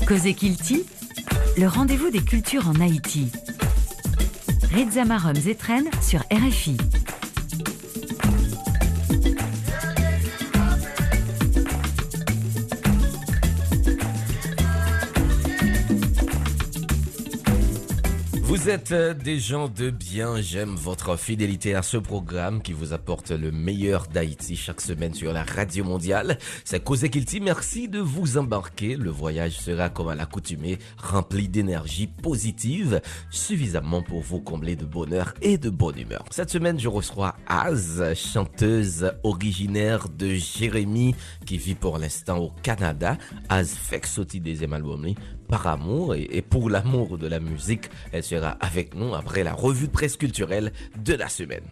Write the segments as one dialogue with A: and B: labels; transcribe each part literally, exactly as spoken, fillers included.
A: Cause Kilti, le rendez-vous des cultures en Haïti. Reza Marom Zetren sur R F I.
B: Vous êtes des gens de bien, j'aime votre fidélité à ce programme qui vous apporte le meilleur d'Haïti chaque semaine sur la radio mondiale. C'est Cause Kilti, merci de vous embarquer. Le voyage sera comme à l'accoutumée, rempli d'énergie positive, suffisamment pour vous combler de bonheur et de bonne humeur. Cette semaine, je reçois Az, chanteuse originaire de Jérémie qui vit pour l'instant au Canada. Az fait sortir deuxième album par amour et, et pour l'amour de la musique, elle sera avec nous après la revue de presse culturelle de la semaine.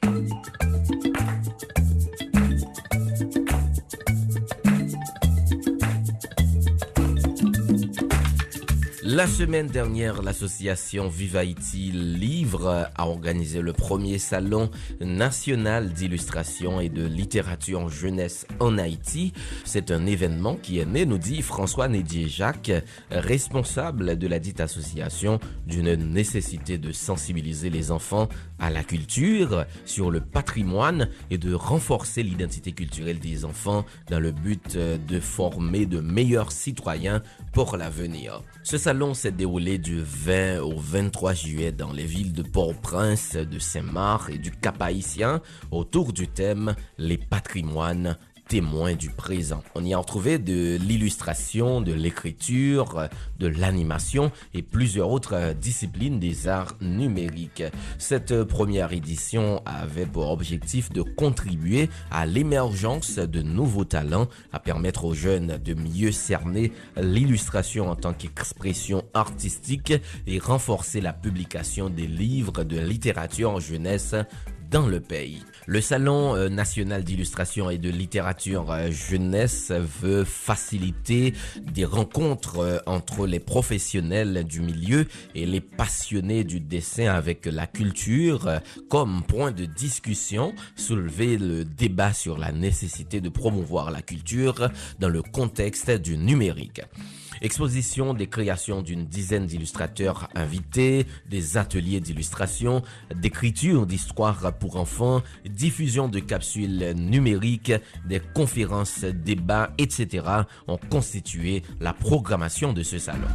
B: La semaine dernière, l'association Vive Haïti Livre a organisé le premier salon national d'illustration et de littérature jeunesse en Haïti. C'est un événement qui est né, nous dit François Nédier-Jacques, responsable de la dite association, d'une nécessité de sensibiliser les enfants à la culture, sur le patrimoine et de renforcer l'identité culturelle des enfants dans le but de former de meilleurs citoyens pour l'avenir. Ce salon s'est déroulé du vingt au vingt-trois juillet dans les villes de Port-au-Prince, de Saint-Marc et du Cap-Haïtien autour du thème « Les patrimoines témoins du présent ». On y a retrouvé de l'illustration, de l'écriture, de l'animation et plusieurs autres disciplines des arts numériques. Cette première édition avait pour objectif de contribuer à l'émergence de nouveaux talents, à permettre aux jeunes de mieux cerner l'illustration en tant qu'expression artistique et renforcer la publication des livres de littérature en jeunesse dans le pays. Le Salon euh, national d'illustration et de littérature euh, jeunesse veut faciliter des rencontres euh, entre les professionnels du milieu et les passionnés du dessin avec la culture euh, comme point de discussion, soulever le débat sur la nécessité de promouvoir la culture dans le contexte du numérique. Exposition des créations d'une dizaine d'illustrateurs invités, des ateliers d'illustration, d'écriture d'histoires pour enfants, diffusion de capsules numériques, des conférences, débats, et cetera ont constitué la programmation de ce salon.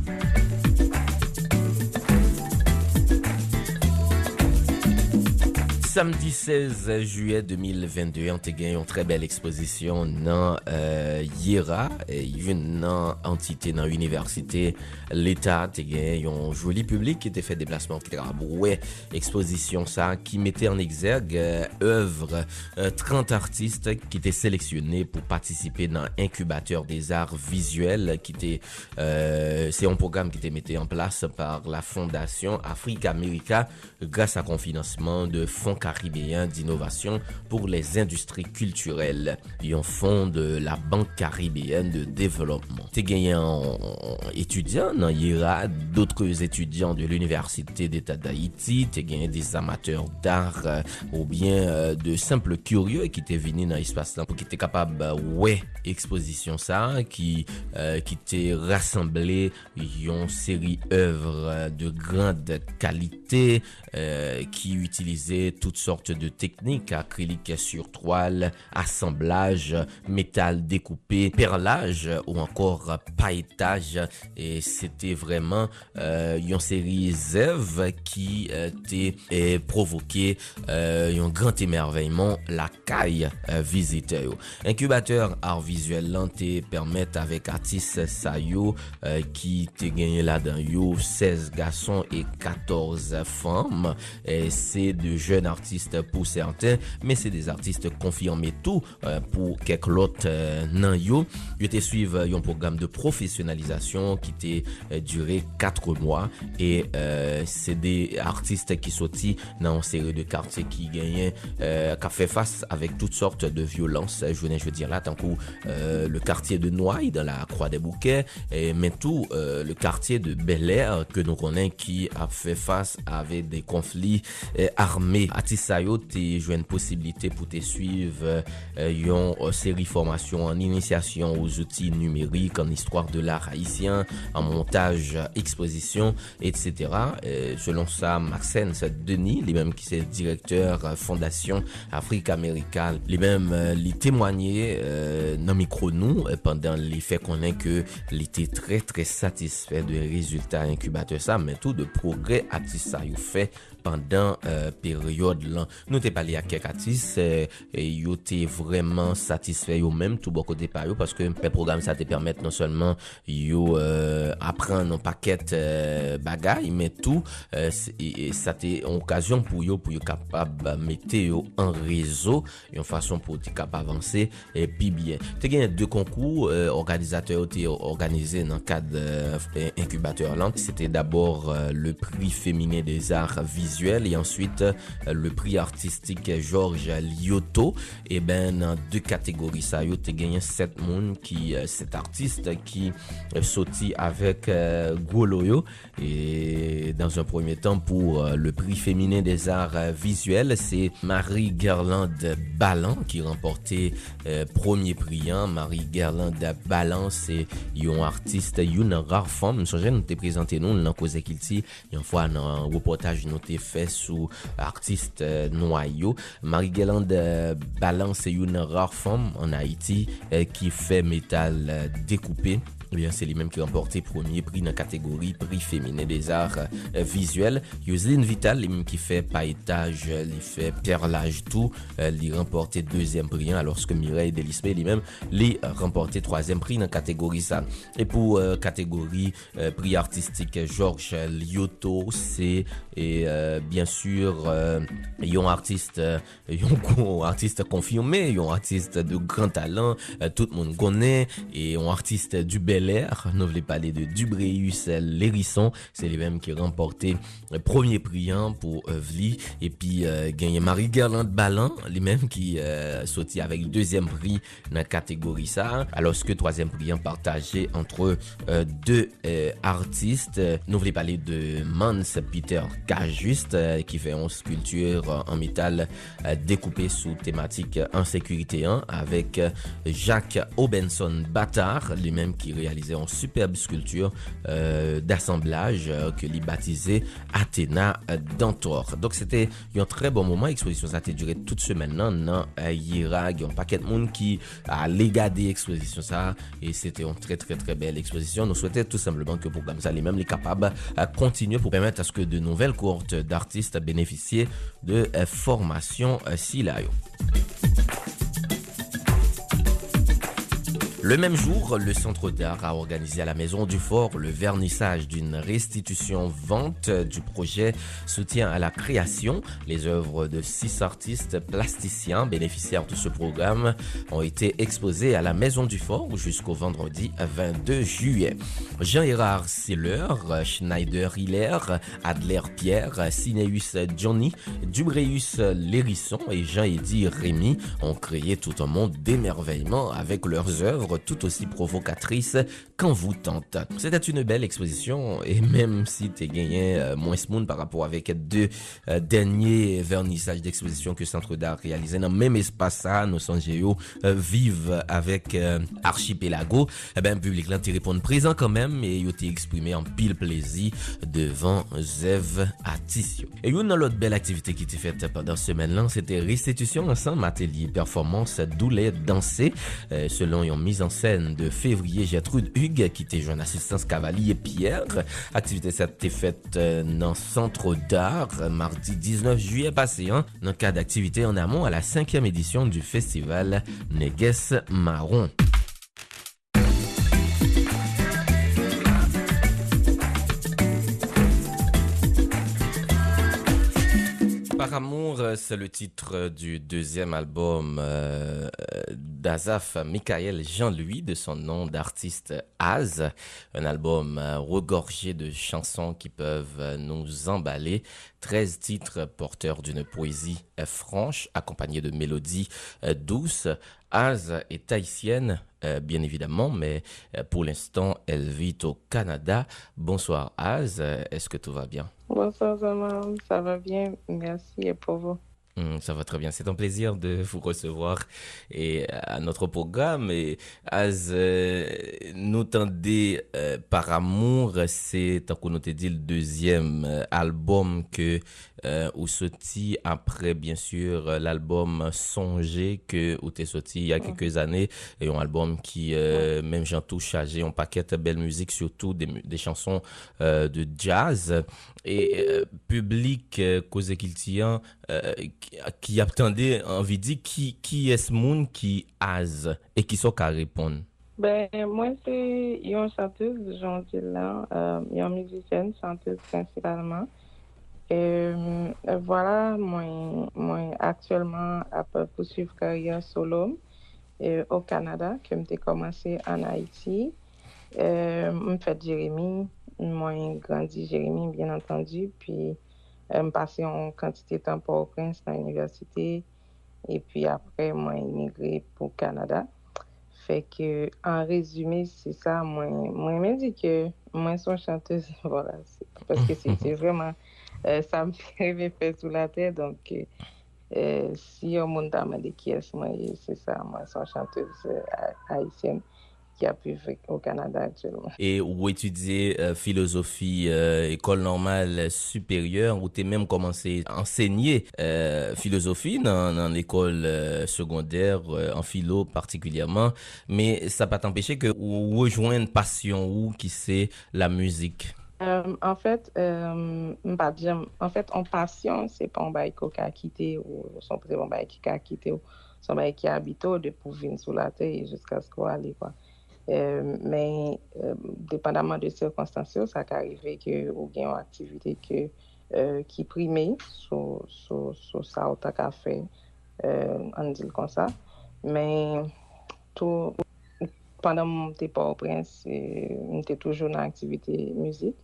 B: Samedi seize juillet deux mille vingt-deux, on a gagné une très belle exposition dans euh, Yera, et une entité dans l'université. L'État a gagné un joli public qui était fait déplacement qui était ouais, exposition ça qui mettait en exergue euh, œuvres euh, trente artistes qui étaient sélectionnés pour participer dans l'incubateur des arts visuels qui était euh, c'est un programme qui était mis en place par la Fondation Afrique America grâce à un financement de fonds caribéen d'innovation pour les industries culturelles et un fonds de la Banque caribéenne de développement. T'es gagné un étudiant dans Yera, d'autres étudiants de l'Université d'État d'Haïti, t'es gagné des amateurs d'art euh, ou bien euh, de simples curieux qui étaient venus dans l'espace là pour qui étaient capables euh, ouais exposition ça qui euh, qui t'est rassemblé une série œuvres de grande qualité euh, qui utilisaient toutes sortes de techniques, acrylique sur toile, assemblage, métal découpé, perlage ou encore pailletage. Et c'était vraiment euh, une série d'œuvres qui euh, t'est euh, provoqué euh, un grand émerveillement la caille euh, visiteur. Incubateur art visuel là te permettre avec artistes ça yo euh, qui te gagné là-dedans yo seize garçons et quatorze femmes. Et c'est de jeunes artistes pour certains, mais c'est des artistes confirmés tout euh, pour quelques autres euh, nan yo. Yo te suivre un programme de professionnalisation qui t'est euh, duré quatre mois et euh, c'est des artistes qui sorti dans une série de quartiers qui gagnaient euh, qui fait face avec toutes sortes de violences. Je veux dire là tant que euh, le quartier de Noailles dans la Croix des Bouquets et mais tout euh, le quartier de Bel Air que nous connaissons qui a fait face avec des conflits euh, armés. À artistes ça yo t'es joué une possibilité pour te suivre une euh, série formation en initiation aux outils numériques, en histoire de l'art haïtien, en montage, exposition, et cetera. Euh, selon ça, Maxence Denis, lui-même qui est directeur euh, Fondation Afrique America, lui-même euh, lui témoigné euh, dans micro nous euh, pendant les faits qu'on a que il était très très satisfait des résultats incubateurs ça, mais tout de progrès artiste ça il fait pendant euh, période là. Nous t'ai parlé à quelques artistes euh, et yo t'es vraiment satisfait yo même tout beaucoup de par yo parce que le programme ça te permet non seulement yo euh, apprendre un paquet euh, bagaille mais tout euh, et, et ça t'est une occasion pour yo pour yo capable mettre yo en réseau une façon pour être capable avancer et puis bien. Tu gagné deux concours euh, organisateurs t'es organisé dans le cadre euh, incubateur là. C'était d'abord euh, le prix féminin des arts visuels et ensuite euh, le prix artistique Georges Lyoto. Et ben dans deux catégories ça yo t'es gagné sept monde qui euh, cet artiste qui euh, sorti avec euh, Goloyo et dans un premier temps pour euh, le prix féminin des arts euh, visuels c'est Marie Gerlande Ballan qui remportait euh, premier prix. Hein. Marie Gerlande Ballan c'est une artiste une rare femme. Je nous t'ai présenté nous dans cause qu'il une fois dans un reportage nous t'ai fait sous artiste euh, noyau. Marie Gerlande euh, Ballan c'est une rare femme en Haïti euh, qui fait métal euh, découpé. Eh bien, c'est lui-même qui a remporté premier prix dans la catégorie prix féminin des arts euh, visuels. Yoseline Vital, lui-même qui fait pailletage, il fait perlage tout, euh, il a remporté deuxième prix, hein, alors que Mireille Delispe, lui-même, il a remporté troisième prix dans la catégorie ça. Et pour euh, catégorie euh, prix artistique Georges Lyoto, c'est et euh, bien sûr euh, un artiste, euh, un artiste confirmé, un artiste de grand talent, euh, tout le monde connaît, et un artiste du bel air. Nous voulons parler de Dubreus Lérisson, c'est lui-même qui a remporté le premier prix pour Vli et puis euh, gagné Marie Gerlande Ballan, lui-même qui euh, sorti avec le deuxième prix dans la catégorie ça, alors que troisième prix partagé entre euh, deux euh, artistes. Nous voulons parler de Mans Peter Cajuste euh, qui fait une sculpture en métal euh, découpée sous thématique insécurité un avec euh, Jacques Obenson Bâtard, lui-même qui réalise une superbe sculpture euh, d'assemblage euh, que lui baptisé Athéna euh, d'Antor. Donc c'était un très bon moment. L'exposition ça a duré toute semaine dans euh, Yirag. Il y a un paquet de monde qui a regardé l'exposition ça et c'était une très très très belle exposition. Nous souhaitons tout simplement que le programme ça lui-même est capable de continuer pour permettre à ce que de nouvelles cohortes d'artistes bénéficient de euh, formation euh, si là. Le même jour, le Centre d'art a organisé à la Maison du Fort le vernissage d'une restitution-vente du projet Soutien à la création. Les œuvres de six artistes plasticiens bénéficiaires de ce programme ont été exposées à la Maison du Fort jusqu'au vendredi vingt-deux juillet. Jean-Hérard Siller, Schneider Hiller, Adler Pierre, Cinéus Johnny, Dubreus Lérisson et Jean-Eddy Rémy ont créé tout un monde d'émerveillement avec leurs œuvres tout aussi provocatrice qu'envoûtante. C'était une belle exposition et même si tu gagné euh, moins smooth par rapport avec deux euh, derniers vernissages d'exposition que Centre d'art réalisé dans le même espace ça, nos Sangéo euh, vivent avec euh, Archipelago, eh ben, le public là te répond présent quand même et il t'est exprimé en pile plaisir devant Zev Atissio. Et une autre belle activité qui était faite pendant cette semaine là, c'était restitution ensemble atelier performance doulet dansé euh, selon une mise en scène de février Gertrude Hugues qui était jeune assistance Cavalier Pierre. Activité cette été faite euh, dans Centre d'art mardi dix-neuf juillet passé hein, dans le cadre d'activité en amont à la cinquième édition du festival Neges Marron. Par amour, c'est le titre du deuxième album euh, d'Azaf Michael Jean-Louis, de son nom d'artiste Az. Un album euh, regorgé de chansons qui peuvent nous emballer. treize titres porteurs d'une poésie euh, franche, accompagnée de mélodies euh, douces. Az est haïtienne, euh, bien évidemment, mais euh, pour l'instant, elle vit au Canada. Bonsoir Az, est-ce que tout va bien?
C: Bonsoir, Zaman. Ça va bien. Merci et pour vous.
B: Hum, ça va très bien. C'est un plaisir de vous recevoir et à notre programme. Et as euh, nous tendez euh, par amour, c'est tant qu'on nous te dit le deuxième euh, album que euh, ou sorti après bien sûr euh, l'album Songer que ou t'es sorti il y a
C: Mm.
B: quelques années et un album qui
C: Ouais.
B: euh, même j'en touche chargé un paquet de belle musique surtout des, mu- des chansons euh, de jazz et euh, public euh, cause qu'il tient euh, qui, qui attendait envie de dire qui qui est ce monde qui az et qui sont qu'à répondre.
C: Ben, moi, c'est une chanteuse, j'en dis là, euh, une musicienne, chanteuse principalement. Et euh, voilà, moi, moi actuellement, après poursuivre carrière solo euh, au Canada, que j'ai commencé en Haïti. Euh, je fais Jérémy, moi, grandi Jérémy, bien entendu, puis euh, passé en quantité de temps pour Port-au-Prince dans l'université, et puis après, moi, immigré pour le Canada. Fait que, en résumé, c'est ça. Moi, moi, me dit que moi, son chanteuse, voilà, c'est- parce que c'est c'est vraiment, euh, ça me fait rêver fait sous la tête. Donc, euh, euh, si on monde m'a dit qui est moi, c'est ça, moi, son chanteuse euh, ha- haïtienne qui a pu vivre au Canada actuellement.
B: Et ou étudier euh, philosophie euh, école normale supérieure ou t'es même commencé à enseigner euh, philosophie dans, dans l'école euh, secondaire euh, en philo particulièrement mais ça pas t'empêcher que ou rejoindre passion ou qui c'est la musique.
C: Euh, en fait, euh, m'pa dire- en fait, en passion, c'est pas un bail qu'on a quitté ou son c'est un bail qui a quitté ou son bail qui habite de pour venir sur la terre jusqu'à ce qu'on aille quoi. Euh, mais euh, dépendamment des circonstances, ça peut arriver que ou bien une activité que euh, qui primait sur sur sur ça ou t'as qu'à faire euh, on dit comme ça. Mais tout pendant mon départ au Prince, euh, j'étais toujours dans l'activité musique.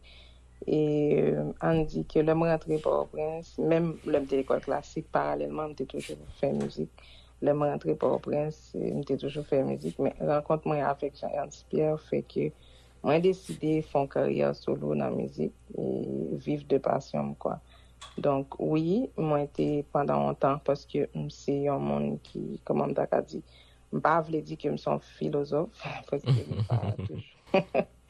C: Et euh, on dit que le rentré par au Prince, même le de l'école classique, parallèlement, j'étais toujours fait musique. Le rentré par au Prince, j'étais toujours fait musique. Mais rencontre moi avec Jean-Ernst Pierre fait que moi j'ai décidé de faire une carrière solo dans la musique et vivre de passion, quoi. Donc, oui, moi, été pendant longtemps parce que mm, c'est un monde qui, comme on t'a dit, je ne pas dire que je suis un philosophe, parce que je ne pas toujours.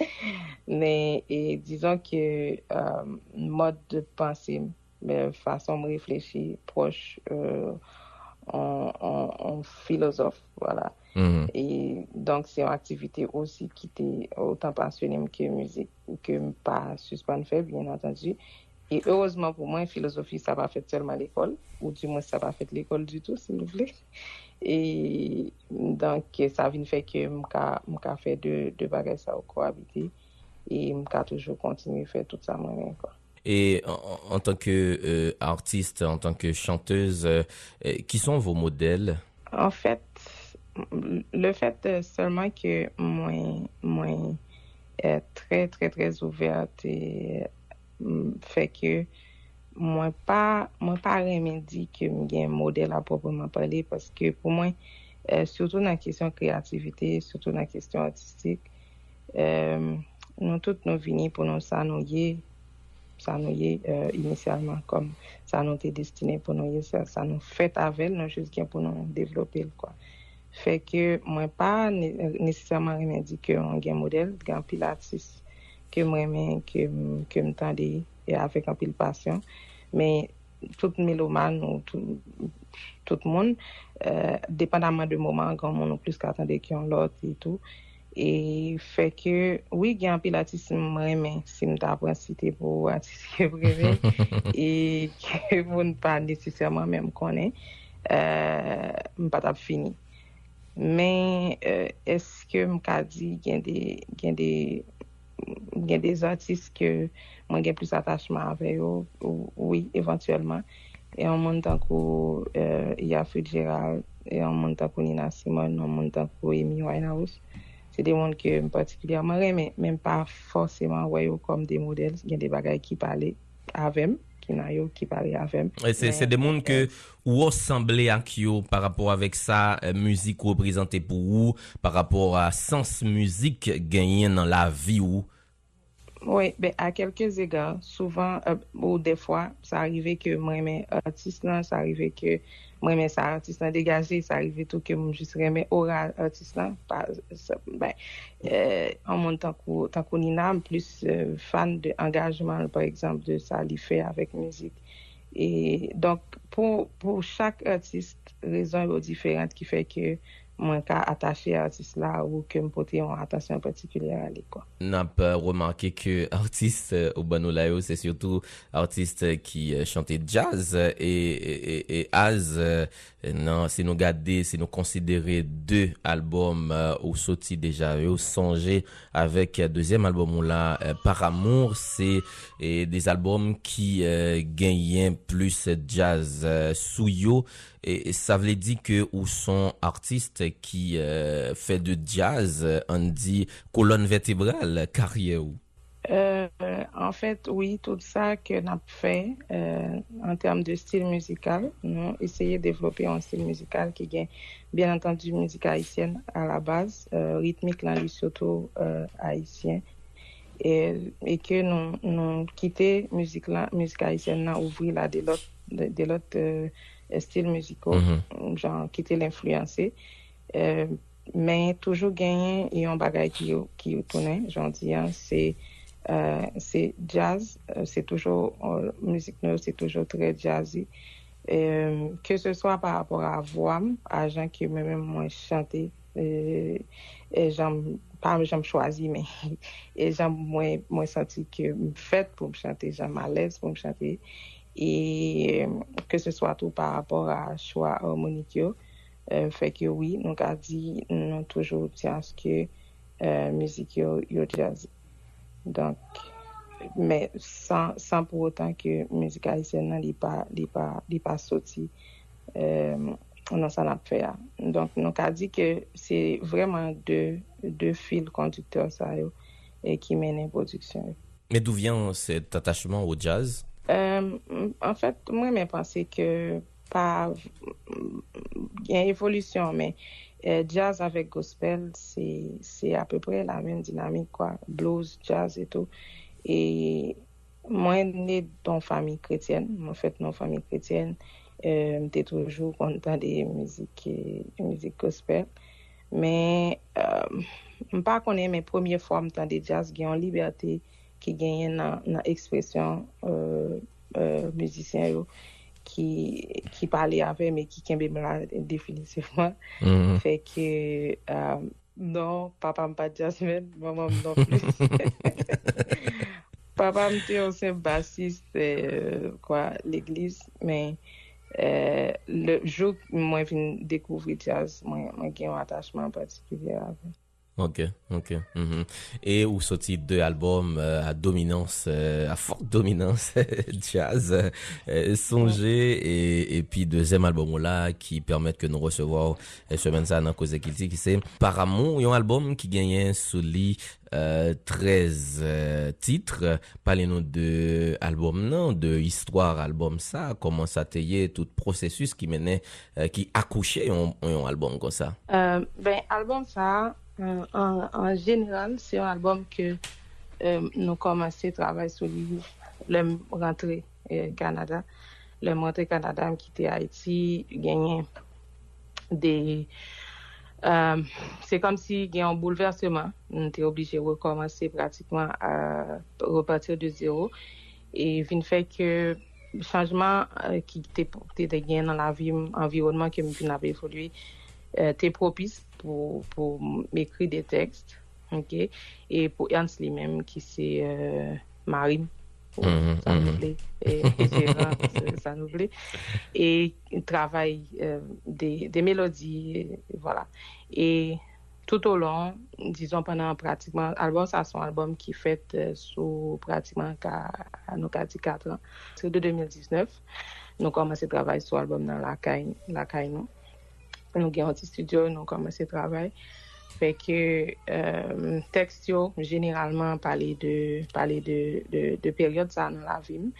C: Mais et disons que euh, mode de pensée, mais façon de réfléchir proche euh, en, en, en philosophe, voilà.
B: Mhm.
C: Et donc, c'est une activité aussi qui était autant passionnée que musique, que pas suspendre faire, bien entendu. Et heureusement pour moi, philosophie, ça va fait seulement l'école, ou du moins, ça va fait l'école du tout, s'il vous plaît. Et donc, ça vient faire que je fait deux, deux bagages ça au cohabiter et je toujours continuer à faire tout ça moi-même, quoi.
B: Et en, en tant que euh, artiste, en tant que chanteuse, euh, euh, qui sont vos modèles?
C: En fait, le fait euh, seulement que moi, moi est très, très, très ouverte et euh, fait que moi pas, moi pas vraiment dit que j'ai un modèle à proprement parler parce que pour moi, euh, surtout dans la question créativité, surtout dans la question artistique, euh, nous tous nous venons pour nous s'ennuyer, s'ennuyer euh, initialement comme ça nous était destiné pour nous, ça, ça nous fait avec nous juste pour nous développer quoi. Fait que moi pas né- nécessairement rien dit que on gain modèle grand pilates que moi même que que m'tendais et avec un pile passion mais tout mélomane ou tout tout le monde euh, dépendamment de moment quand on plus qu'attendre qu'on l'autre et tout et fait que oui gain pilates moi même si m't'apprend citer pour artiste préféré et que vous ne pas nécessairement même connaît euh m'pas t'a fini. Mais euh, est-ce que m'ka dit qu'il y a des qu'il y a des il y a des artistes que moi j'ai plus attachement avec eux ou- oui éventuellement et en même temps que euh, il y a Fitzgerald et en même temps que Nina Simone en même temps que Amy Winehouse c'est des gens que particulièrement mais même pas forcément ouais eux comme des modèles il y a des bagages qui parlaient avec eux, qui n'a yo qui parlaient avec eux.
B: Et c'est c'est
C: Mais
B: des mondes
C: euh,
B: que ou ressemblez à qui yo par rapport avec ça euh, musique représentée pour vous par rapport à sens musique gagné dans la vie ou.
C: Oui, ben, à quelques égards, souvent, euh, ou des fois, ça arrivait que moi, mes artistes, là, ça arrivait que moi, mes ça artiste là, dégagé, ça arrivait tout que moi, je serais mes aura artiste là, pas, ça, ben, euh, en mon tant que, tant que Nina, plus euh, fan de engagement, par exemple, de ça, il fait avec musique. Et donc, pour, pour chaque artiste, raison est différente qui fait que moi, qu'à attaché à l'artiste là ou que me porter une attention particulière à lui, quoi.
B: N'a pas remarqué que artiste euh, au Banolayo, c'est surtout artiste qui euh, chantait jazz euh, et, et, et Az, euh, non, c'est nous garder, c'est nous considérer deux albums euh, au sorti déjà, au songer avec euh, deuxième album là, euh, Par Amour, c'est et des albums qui euh, gagnent plus jazz euh, sous yo. Et, et ça veut dire que ou sont artistes qui euh, fait de jazz, euh, on dit colonne vertébrale, carrière ou.
C: Euh, en fait, oui, tout ça que nous avons fait euh, en termes de style musical, nous avons essayé de développer un style musical qui est bien entendu musique haïtienne à la base, euh, rythmique là, lui surtout euh, haïtien, et, et que nous nous quitté musique là, musique haïtienne là, ouvrir là de l'autre de, de l'autre euh, styles musicaux,
B: Mm-hmm.
C: genre quitter l'influencer. Euh, mais toujours gagner et un bagage qui qui tourne, j'en dis, hein, c'est euh, c'est jazz, euh, c'est toujours euh, musique neuve, c'est toujours très jazzy. Euh, que ce soit par rapport à voix, à gens qui même moi chanter, euh, et j'aime pas j'aime choisir mais et j'aime moi moi senti que fait pour me chanter, j'aime à l'aise pour me chanter et euh, que ce soit tout par rapport à choix harmonique. Euh, fait que oui, nous avons dit, nous toujours dit à ce que euh, musique yo, yo jazz. Donc, mais sans, sans pour autant que musique haïtienne n'est pas, n'est pas, n'est pas sorti euh, dans ça n'a fait. Donc, nous avons dit que c'est vraiment deux, deux fils conducteurs ça, yo, et qui mènent la production.
B: Mais d'où vient cet attachement au jazz?
C: Euh, en fait, moi, je pense que pas il y a une évolution, mais euh, jazz avec gospel, c'est c'est à peu près la même dynamique, quoi. Blues, jazz et tout. Et moi, né dans une famille chrétienne, en fait, dans une famille chrétienne, euh, j'étais toujours content des musiques, des musiques gospel. Mais euh, je ne pas connaître mes premières fois dans des jazz qui ont liberté, qui gagnent dans l'expression euh, euh, musicien. Yo. qui qui parlait avec mais qui kembe là définitivement
B: Mm-hmm.
C: fait que euh, non papa m'a pas Jasmine maman non plus papa m'était aussi bassiste euh, quoi l'église mais euh, le jour que moi vinn découvrir jazz moi moi j'ai un attachement particulier avec.
B: Ok, ok. Mm-hmm. Et ou sorti deux albums euh, à dominance, euh, à forte dominance jazz, euh, Songer et, et puis deuxième album là qui permettent que nous recevoir euh, semaine ça dans cause qui qui c'est Par Amour, un album qui gagne sous lit euh, treize euh, titres. Parlez-nous de album non, de histoire album ça, comment ça t'ayait tout processus qui menait euh, qui accouchait un, un album comme ça.
C: Euh, ben album ça En, en, en général, c'est un album que euh, nous commençons à travailler sur lui, le rentré au Canada. Le rentré au Canada, quitté Haïti, gagné des. Euh, c'est comme si il y a un bouleversement. On était obligé de recommencer pratiquement à repartir de zéro. Et il fait que le changement euh, qui était gagné dans la vie, l'environnement qui m'a évolué, euh, était propice pour, pour m'écrire des textes, ok, et pour Ernst lui-même qui c'est euh, Marim, pour
B: Mm-hmm,
C: ça nous
B: mm-hmm.
C: plaît, et, et Gérard, ça nous plaît, et il travaille euh, des, des mélodies, et, voilà, et tout au long, disons pendant pratiquement, album ça c'est un album qui fait euh, sous pratiquement qu'à, à nos quatre ans, c'est de deux mille dix-neuf, nous commençons à travailler sur l'album dans la caille, la caille nous. Nous avons un petit studio, nous avons commencé à travailler. Fait que euh, texte, généralement, parler de, parler de, de, de période ça dans la vie.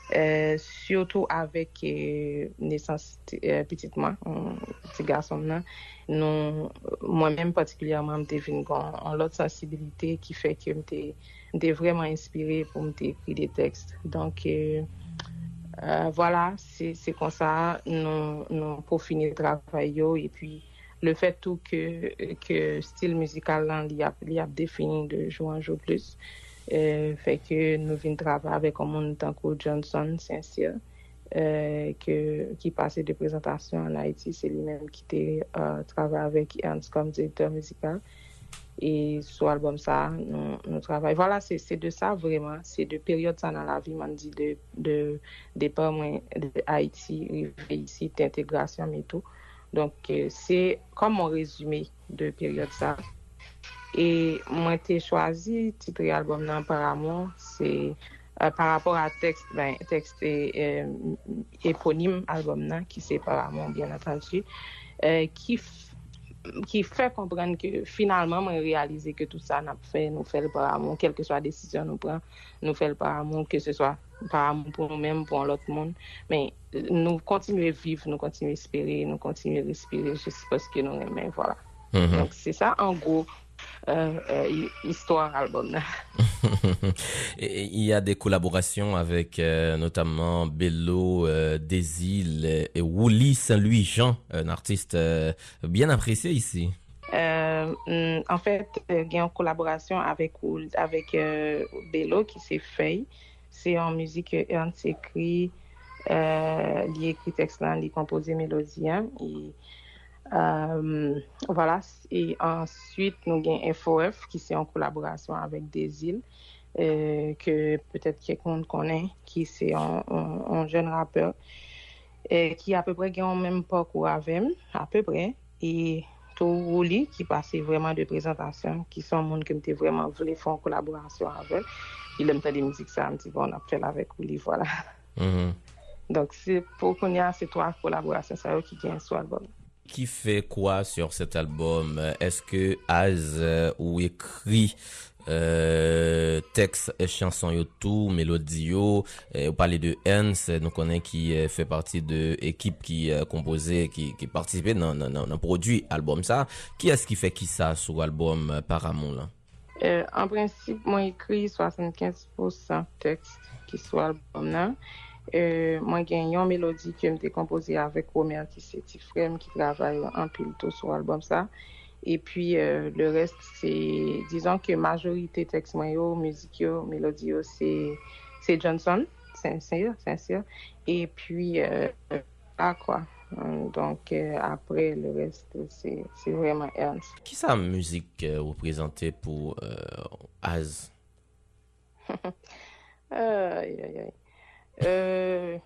C: Euh, surtout avec euh, naissance euh, petite moi, petit garçon là, nous, moi-même particulièrement, m'étais venu en l'autre sensibilité qui fait que m'étais m'étais vraiment inspirée pour m'écrire des textes. Donc euh, euh, voilà, c'est c'est comme ça nous nous pour finir le travail et puis le fait tout que que style musical là il a il a défini de jour en jour plus. Euh, fait que nous venons travailler avec un monde tant que Johnson Sincere euh, que qui passait des présentations en Haïti, c'est lui-même qui était euh, travaillé avec Ernst comme directeur musical et sur l'album ça nous, nous travaillons. Voilà, c'est c'est de ça vraiment, c'est de période ça dans la vie, m'en dit de de départ moi de Haïti arrivé ici d'intégration et tout. Donc euh, c'est comme mon résumé de période ça. Et moi, j'ai choisi le titre de l'album par amour, c'est euh, par rapport à texte, ben, texte et, euh, éponyme album là, qui c'est par amour, bien entendu, euh, qui, f- qui fait comprendre que finalement, moi, réaliser que tout ça n'a fait, nous fait le par amour, quelle que soit la décision nous prend, nous fait le par amour, que ce soit par amour pour nous-mêmes, pour l'autre monde. Mais euh, nous continuons à vivre, nous continuons à espérer, nous continuons à respirer juste parce que nous aimons, voilà.
B: Mhm.
C: Donc, c'est ça, en gros. Euh, euh, histoire album.
B: Et il y a des collaborations avec euh, notamment Bello, euh, Desil euh, et Wouli Saint-Louis Jean, un artiste euh, bien apprécié ici.
C: Euh, en fait, il y a une collaboration avec avec euh, Bello qui s'est fait. C'est en musique que Ernst écrit, euh, il écrit texte là, il compose mélodie. Hein, et Euh, voilà, et ensuite nous avons F O F qui c'est en collaboration avec Desil, euh, que peut-être quelqu'un connaît, qui c'est un, un, un jeune rappeur euh, qui à peu près a même parcours avec à peu près, et tout Wouli qui passait vraiment de présentation, qui sont monde que m'était vraiment voulu faire en collaboration avec. Il aime des musiques ça, me dit bon on a fait avec Wouli, voilà.
B: Mhm.
C: Donc c'est pour qu'on y a ces trois collaborations ça qui gagnent sur l'album.
B: Qui fait quoi sur cet album? Est-ce que Az euh, ou écrit euh, texte et chanson yo tout, mélodie yo, euh, vous parlez de Ernst, nous connaissons qui euh, fait partie de équipe qui euh, composait, qui qui participait dans dans dans produit album ça. Qui est-ce qui fait qui ça sur album euh, Paramount là?
C: Euh, en principe, moi écrit soixante-quinze pour cent texte qui sur l'album là. Euh, moi j'ai une mélodie qui me composée avec Romer qui c'est Tifrem qui travaille en pile tout sur l'album ça. Et puis euh, le reste c'est disons que majorité texte moi yo, musique yo, mélodie yo c'est c'est Johnson, sincère, sincère. Et puis euh, ah quoi. Donc euh, après le reste c'est c'est vraiment Ernst.
B: Qui sa musique euh, représentée pour euh, Az?
C: Aïe aïe aïe. Euh...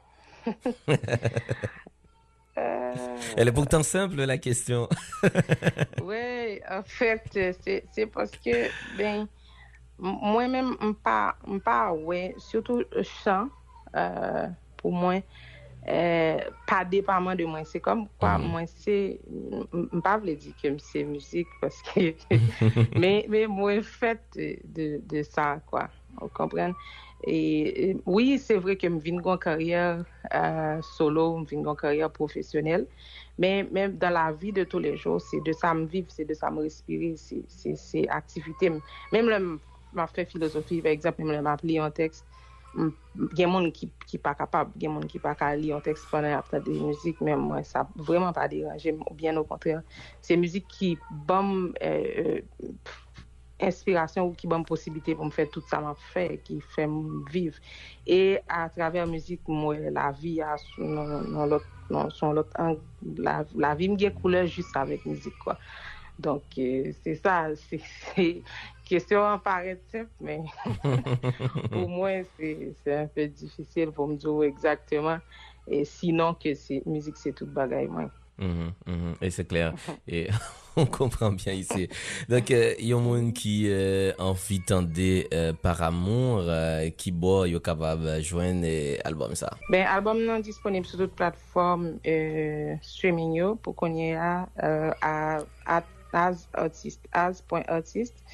C: euh...
B: Elle est pourtant simple la question.
C: Ouais, en fait, c'est c'est parce que ben moi-même pas pas ouais, surtout chant euh, pour moi euh, pas dépendamment de moi, c'est comme quoi
B: Mhm.
C: moi c'est pas veut dire que c'est musique parce que mais mais moi fait de, de de ça quoi. Vous comprenez? Et, et oui, c'est vrai que je viens une carrière euh, solo, je viens une carrière professionnelle, mais même dans la vie de tous les jours, c'est de ça me vivre, c'est de ça me respirer, c'est c'est c'est activité. Même le m'a fait philosophie, par exemple, même le m'a lire un texte, il y a des gens qui qui pas capable, il y a des gens qui pas capable lire un texte pendant après des musiques, même moi ça vraiment pas dérangé, bien au contraire, c'est musique qui bombe euh, euh, inspiration ou qui bonne possibilité pour me faire tout ça m'a fait qui fait me vivre et à travers la musique moi la vie a non non l'autre non son l'autre angle, la la vie me gagne couleur juste avec musique quoi donc euh, c'est ça c'est c'est question en paraît simple mais pour moi c'est c'est un peu difficile pour me dire exactement et sinon que c'est musique c'est toute bagaille moi.
B: Mhm, mhm. Et c'est clair. Et on comprend bien ici. Donc, il euh, y a un monde qui euh, envie tendre euh, par amour, euh, qui boit, il est capable de joindre l'album ça.
C: Ben, album non disponible sur toute plateforme euh, streaming yo, pour qu'on y a euh, à, à as artiste as.artiste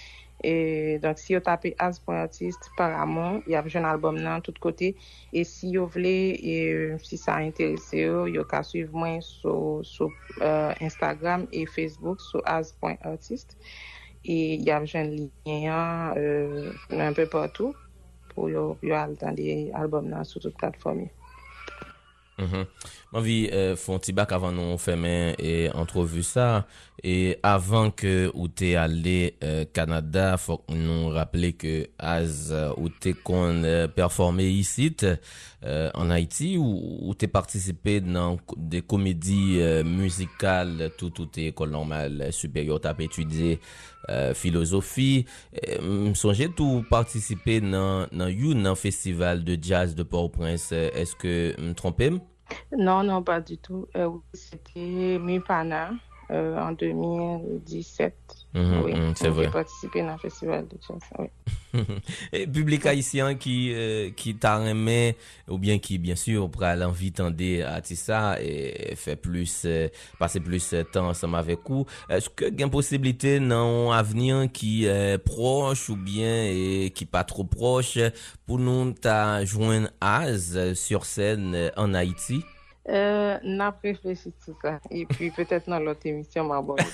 C: Et donc, si vous tapez az point artiste Paramount, il y a un album dans tous côtés. Et si vous voulez, et si ça intéresse, vous pouvez suivre moi sur, sur euh, Instagram et Facebook sur az point artiste. Et il y a un lien euh, un peu partout pour vous entendre des albums sur toutes les plateformes.
B: Mm-hmm. Moi, vie, euh, font petit bac avant nous faire et entrevue ça. Et avant que ou t'es allé euh, Canada, faut que nous rappeler que Az ou t'es qu'on euh, performé ici euh, en Haïti ou, ou t'es participé dans des comédies euh, musicales tout tout tes école normale supérieure, t'as étudié euh, philosophie. Euh, songez tout participer dans dans un festival de jazz de Port-au-Prince. Est-ce que me trompez?
C: Non, non, pas du tout. Euh, c'était Mupana euh, en deux mille dix-sept.
B: Mm-hmm,
C: oui,
B: mm, c'est vrai.
C: J'ai participé dans le festival de jazz. Oui.
B: Et public haïtien qui euh, qui t'a aimé ou bien qui bien sûr prend l'envie tendait à ça et fait plus euh, passer plus de temps ensemble avec vous. Est-ce que il y a une possibilité dans avenir qui est proche ou bien et qui pas trop proche pour nous t'a joindre Az sur scène en Haïti?
C: Euh, n'a réfléchi tout ça et puis peut-être dans l'autre émission m'a bon.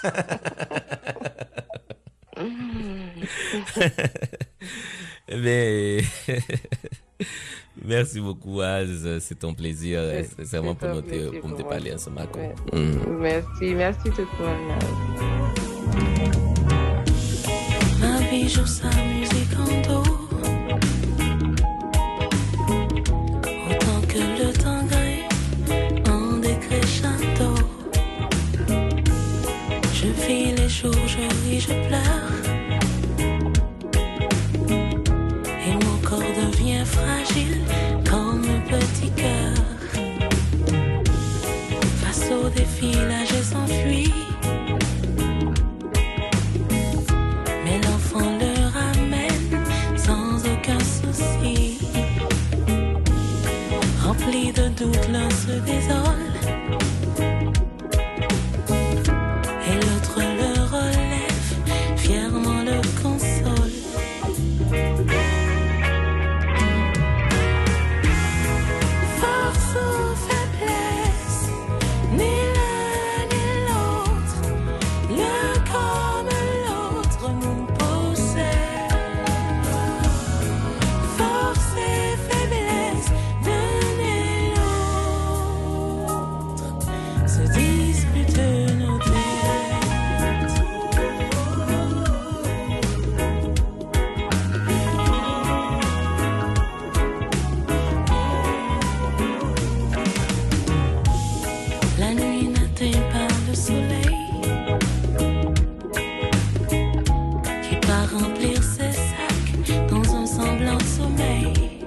B: Mais merci beaucoup Az, c'est ton plaisir, c'est, c'est vraiment pour nous te, pour te parler ensemble.
C: Ouais.
B: Mm.
C: Merci, merci tout le monde.
D: Ma vie joue sa musique en do. Autant que le temps gagne en décrescendo. Je vis les jours, je ris, je pleure. Et mon corps devient fragile comme un petit cœur. Face au défi, là j'ai s'enfuit. Mais l'enfant le ramène sans aucun souci. Rempli de doutes, l'un se désole. Et l'autre le relève, fièrement le console. Force ou faiblesse, ni l'un ni l'autre, l'un comme l'autre nous possède. Force et faiblesse, l'un et l'autre se disputent nos têtes. La nuit n'atteint pas le soleil qui part remplir ses sacs dans un semblant de sommeil.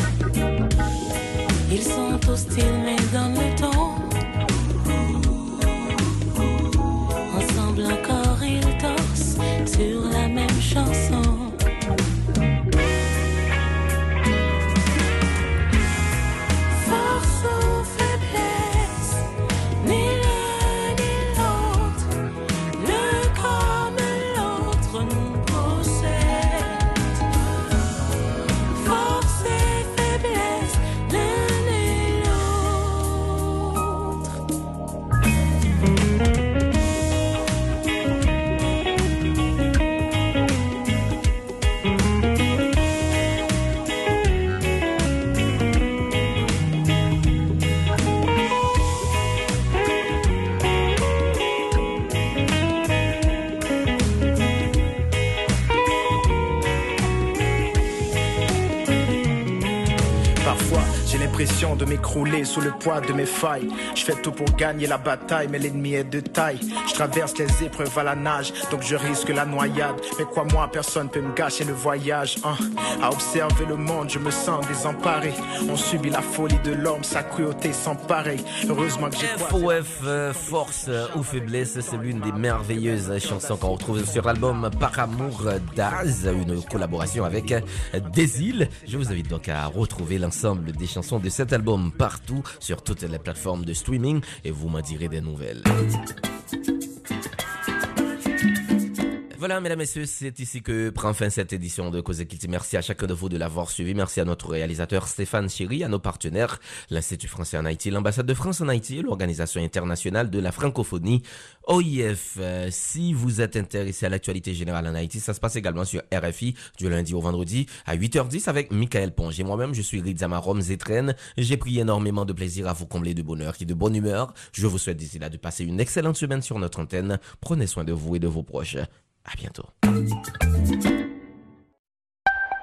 D: Ils sont hostiles mais dans le ton. Ensemble encore ils dansent sur la même chanson. Force ou faiblesse, ni l'un ni l'autre, l'un comme l'autre nous possède. Force et faiblesse, l'un et l'autre.
E: Parfois, j'ai l'impression de m'écrouler sous le poids de mes failles. Je fais tout pour gagner la bataille, mais l'ennemi est de taille. Je traverse les épreuves à la nage, donc je risque la noyade. Mais quoi, moi, personne peut me gâcher le voyage. Hein. À observer le monde, je me sens désemparé. On subit la folie de l'homme, sa cruauté sans pareil. Heureusement que j'ai
B: F O F, euh, Force ou Faiblesse, c'est l'une des merveilleuses chansons qu'on retrouve sur l'album Par Amour d'Az, une collaboration avec Desil. Je vous invite donc à retrouver l'ensemble des chansons de cet album partout sur toutes les plateformes de streaming et vous m'en direz des nouvelles. Voilà, mesdames, messieurs, c'est ici que prend fin cette édition de Cause Equity. Merci à chacun de vous de l'avoir suivi. Merci à notre réalisateur Stéphane Chéry, à nos partenaires, l'Institut français en Haïti, l'ambassade de France en Haïti et l'Organisation internationale de la francophonie, O I F. Euh, si vous êtes intéressé à l'actualité générale en Haïti, ça se passe également sur R F I du lundi au vendredi à huit heures dix avec Michael Ponge. Et moi-même, je suis Ridzamarom Zetren. J'ai pris énormément de plaisir à vous combler de bonheur et de bonne humeur. Je vous souhaite d'ici là de passer une excellente semaine sur notre antenne. Prenez soin de vous et de vos proches. À bientôt.